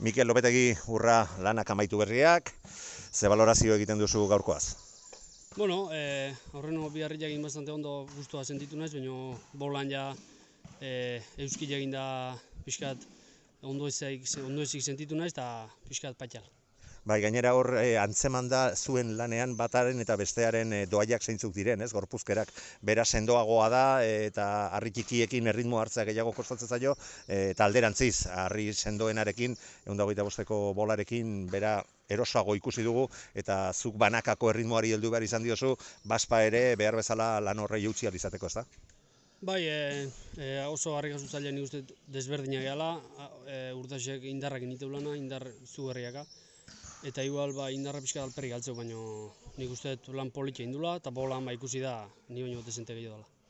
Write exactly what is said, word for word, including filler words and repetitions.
Mikel Lopetegi urra lanak amaitu berriak, ze balorazio egiten duzu gaurkoaz? Bueno, eh, horreno biharri egin bastante ondo gustua sentitu naiz, baina bolan ja eh, euski egin da pixkat ondo ezik, ondo ezik sentitu naiz eta pixkat patxal. Bai, gainera hor e, antzeman da zuen lanean bataren eta bestearen e, doaiak zeintzuk diren, ez? Gorpuzkerak bera sendoagoa da e, eta harri txikiekin erritmo hartzea gehiago kostatzen zaio e, eta alderantziz, harri sendoenarekin, ehun eta hogeita bosteko bolarekin bera erosoago ikusi dugu eta zuk banakako erritmoari heldu behar izan diozu, baspa ere behar bezala lan horrei eutsi ahal izateko, ezta? Bai, e, e, oso harrikazu zailean nik uste desberdinak gehala, e, urtasek indarrak initu lana, indar zugerriaka. Eta igual ba, indarra pixka alperrik galtzeu, baina nik uste lan politxe indula eta bolan ba, ikusi da ni baino dezente gehiago dela.